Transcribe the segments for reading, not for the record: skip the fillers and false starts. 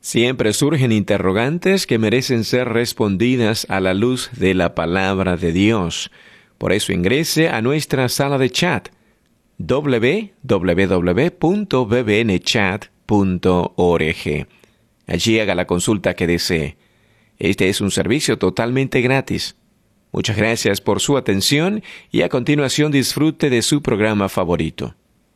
Siempre surgen interrogantes que merecen ser respondidas a la luz de la palabra de Dios. Por eso ingrese a nuestra sala de chat www.bbnchat.org. Allí haga la consulta que desee. Este es un servicio totalmente gratis. Muchas gracias por su atención y a continuación disfrute de su programa favorito.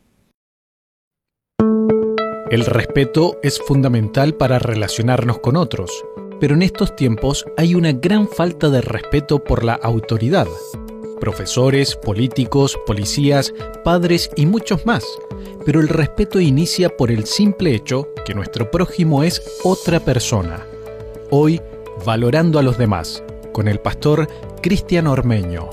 El respeto es fundamental para relacionarnos con otros, pero en estos tiempos hay una gran falta de respeto por la autoridad. Profesores, políticos, policías, padres y muchos más. Pero el respeto inicia por el simple hecho que nuestro prójimo es otra persona. Hoy, valorando a los demás, con el pastor Cristian Ormeño.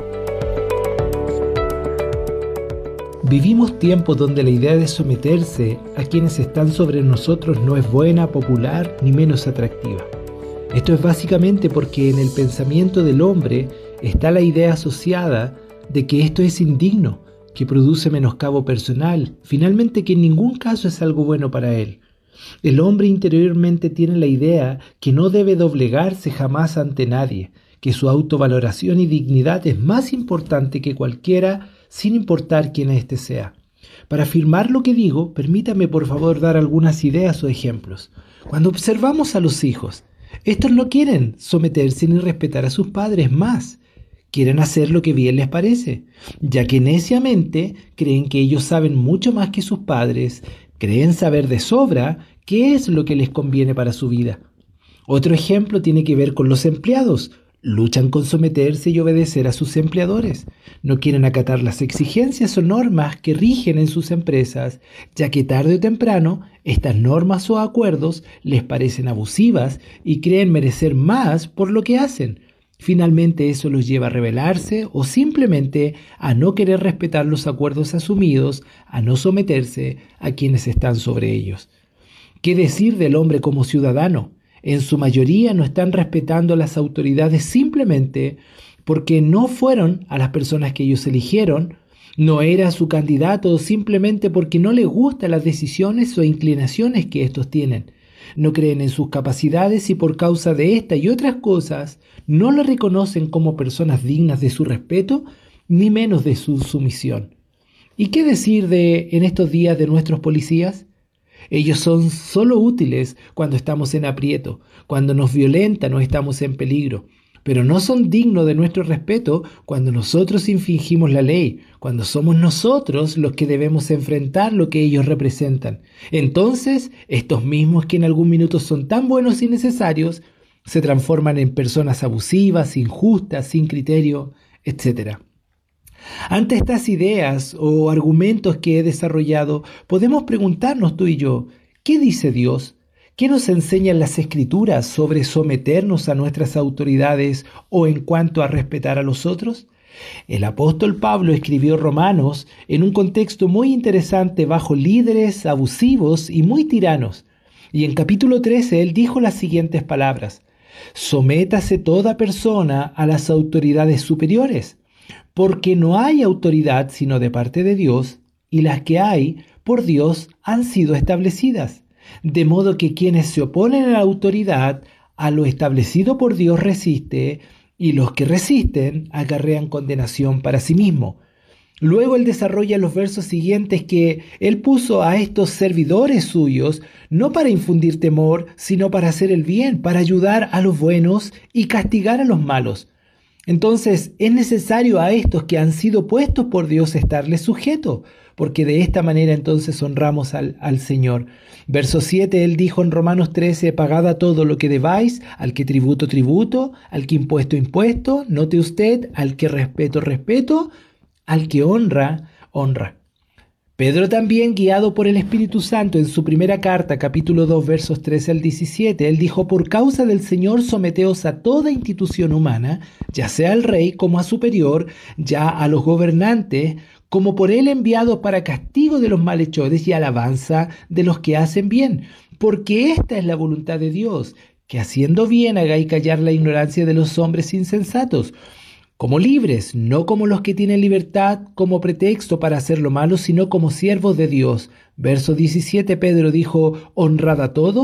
Vivimos tiempos donde la idea de someterse a quienes están sobre nosotros no es buena, popular ni menos atractiva. Esto es básicamente porque en el pensamiento del hombre está la idea asociada de que esto es indigno, que produce menoscabo personal, finalmente que en ningún caso es algo bueno para él. El hombre interiormente tiene la idea que no debe doblegarse jamás ante nadie, que su autovaloración y dignidad es más importante que cualquiera, sin importar quién éste sea. Para afirmar lo que digo, permítame por favor dar algunas ideas o ejemplos. Cuando observamos a los hijos, estos no quieren someterse ni respetar a sus padres más. Quieren hacer lo que bien les parece, ya que neciamente creen que ellos saben mucho más que sus padres, creen saber de sobra qué es lo que les conviene para su vida. Otro ejemplo tiene que ver con los empleados. Luchan con someterse y obedecer a sus empleadores. No quieren acatar las exigencias o normas que rigen en sus empresas, ya que tarde o temprano estas normas o acuerdos les parecen abusivas y creen merecer más por lo que hacen. Finalmente eso los lleva a rebelarse o simplemente a no querer respetar los acuerdos asumidos, a no someterse a quienes están sobre ellos. ¿Qué decir del hombre como ciudadano? En su mayoría no están respetando a las autoridades simplemente porque no fueron a las personas que ellos eligieron, no era su candidato o simplemente porque no les gustan las decisiones o inclinaciones que estos tienen. No creen en sus capacidades y por causa de esta y otras cosas no lo reconocen como personas dignas de su respeto ni menos de su sumisión. ¿Y qué decir en estos días de nuestros policías? Ellos son solo útiles cuando estamos en aprieto, cuando nos violentan o estamos en peligro, pero no son dignos de nuestro respeto cuando nosotros infringimos la ley, cuando somos nosotros los que debemos enfrentar lo que ellos representan. Entonces, estos mismos que en algún minuto son tan buenos y necesarios, se transforman en personas abusivas, injustas, sin criterio, etc. Ante estas ideas o argumentos que he desarrollado, podemos preguntarnos tú y yo, ¿qué dice Dios? ¿Qué nos enseñan las Escrituras sobre someternos a nuestras autoridades o en cuanto a respetar a los otros? El apóstol Pablo escribió Romanos en un contexto muy interesante bajo líderes abusivos y muy tiranos. Y en capítulo 13 él dijo las siguientes palabras: «Sométase toda persona a las autoridades superiores, porque no hay autoridad sino de parte de Dios, y las que hay por Dios han sido establecidas. De modo que quienes se oponen a la autoridad, a lo establecido por Dios resiste, y los que resisten acarrean condenación para sí mismo». Luego él desarrolla los versos siguientes que él puso a estos servidores suyos, no para infundir temor, sino para hacer el bien, para ayudar a los buenos y castigar a los malos. Entonces es necesario a estos que han sido puestos por Dios estarles sujetos, porque de esta manera entonces honramos al Señor. Verso 7, él dijo en Romanos 13, «Pagad a todo lo que debáis, al que tributo, tributo, al que impuesto, impuesto, note usted, al que respeto, respeto, al que honra, honra». Pedro también, guiado por el Espíritu Santo, en su primera carta, capítulo 2, versos 13 al 17, él dijo: «Por causa del Señor, someteos a toda institución humana, ya sea al rey como a superior, ya a los gobernantes, como por él enviados para castigo de los malhechores y alabanza de los que hacen bien, porque esta es la voluntad de Dios, que haciendo bien hagáis callar la ignorancia de los hombres insensatos, como libres, no como los que tienen libertad como pretexto para hacer lo malo, sino como siervos de Dios». Verso 17, Pedro dijo: «Honrad a todos,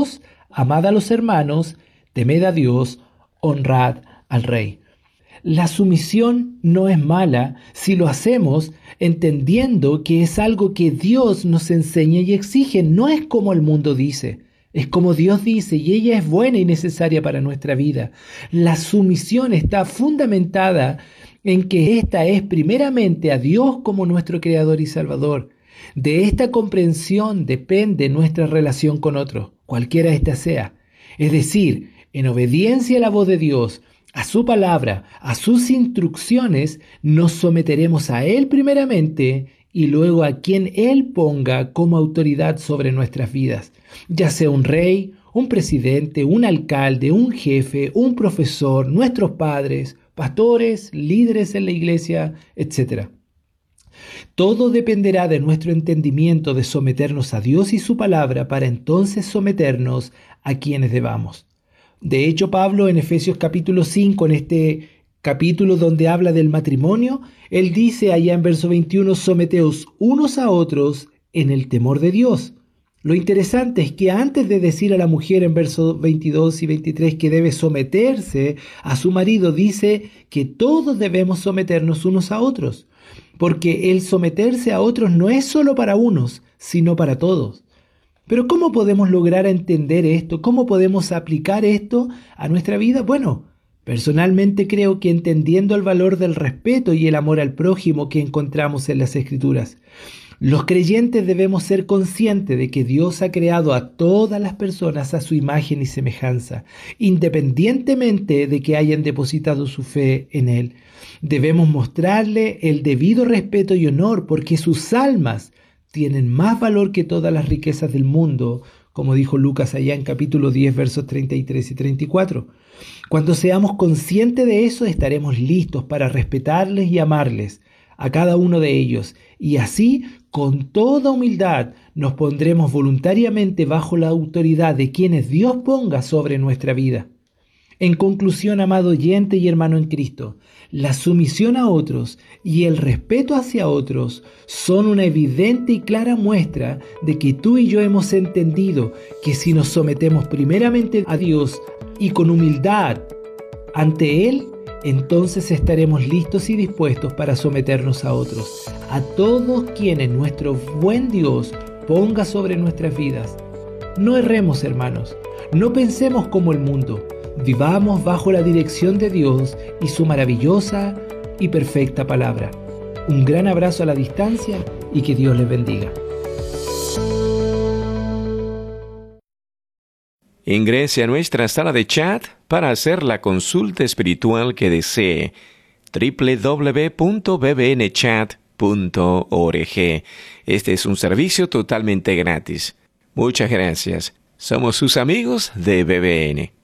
amad a los hermanos, temed a Dios, honrad al Rey. La sumisión no es mala si lo hacemos entendiendo que es algo que Dios nos enseña y exige. No es como el mundo dice, es como Dios dice, y ella es buena y necesaria para nuestra vida. La sumisión está fundamentada en que esta es primeramente a Dios como nuestro Creador y Salvador. De esta comprensión depende nuestra relación con otros, cualquiera ésta sea. Es decir, en obediencia a la voz de Dios, a su palabra, a sus instrucciones, nos someteremos a Él primeramente y luego a quien Él ponga como autoridad sobre nuestras vidas, ya sea un rey, un presidente, un alcalde, un jefe, un profesor, nuestros padres, pastores, líderes en la iglesia, etc. Todo dependerá de nuestro entendimiento de someternos a Dios y su palabra para entonces someternos a quienes debamos. De hecho, Pablo en Efesios capítulo 5, en este capítulo donde habla del matrimonio, él dice allá en verso 21, someteos unos a otros en el temor de Dios. Lo interesante es que antes de decir a la mujer en versos 22 y 23 que debe someterse a su marido, dice que todos debemos someternos unos a otros, porque el someterse a otros no es solo para unos, sino para todos. Pero ¿cómo podemos lograr entender esto? ¿Cómo podemos aplicar esto a nuestra vida? Bueno, personalmente creo que entendiendo el valor del respeto y el amor al prójimo que encontramos en las Escrituras, los creyentes debemos ser conscientes de que Dios ha creado a todas las personas a su imagen y semejanza, independientemente de que hayan depositado su fe en Él. Debemos mostrarle el debido respeto y honor porque sus almas tienen más valor que todas las riquezas del mundo, como dijo Lucas allá en capítulo 10, versos 33 y 34. Cuando seamos conscientes de eso, estaremos listos para respetarles y amarles a cada uno de ellos, y así, con toda humildad, nos pondremos voluntariamente bajo la autoridad de quienes Dios ponga sobre nuestra vida. En conclusión, amado oyente y hermano en Cristo, la sumisión a otros y el respeto hacia otros son una evidente y clara muestra de que tú y yo hemos entendido que si nos sometemos primeramente a Dios y con humildad ante Él, entonces estaremos listos y dispuestos para someternos a otros, a todos quienes nuestro buen Dios ponga sobre nuestras vidas. No erremos, hermanos, no pensemos como el mundo. Vivamos bajo la dirección de Dios y su maravillosa y perfecta palabra. Un gran abrazo a la distancia y que Dios les bendiga. Ingrese a nuestra sala de chat para hacer la consulta espiritual que desee. www.bbnchat.org. Este es un servicio totalmente gratis. Muchas gracias. Somos sus amigos de BBN.